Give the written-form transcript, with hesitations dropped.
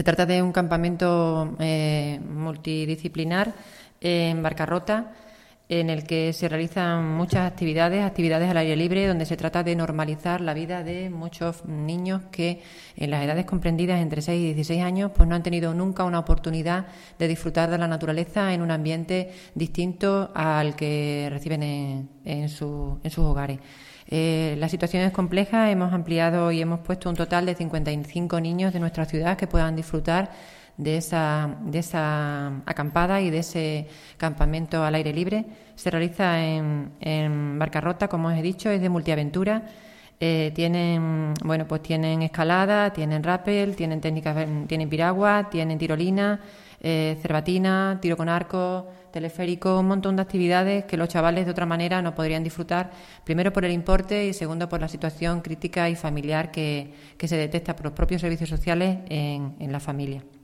Se trata de un campamento multidisciplinar en Barcarrota, en el que se realizan muchas actividades al aire libre, donde se trata de normalizar la vida de muchos niños que en las edades comprendidas entre 6 y 16 años pues no han tenido nunca una oportunidad de disfrutar de la naturaleza en un ambiente distinto al que reciben en sus hogares. La situación es compleja, hemos ampliado y hemos puesto un total de 55 niños de nuestra ciudad que puedan disfrutar de esa acampada y de ese campamento al aire libre. Se realiza en Barcarrota, como os he dicho, es de multiaventura. Tienen escalada, tienen rappel, tienen piragua, tienen tirolina, cerbatina, tiro con arco, teleférico, un montón de actividades que los chavales de otra manera no podrían disfrutar, primero por el importe y segundo por la situación crítica y familiar que se detecta por los propios servicios sociales en la familia.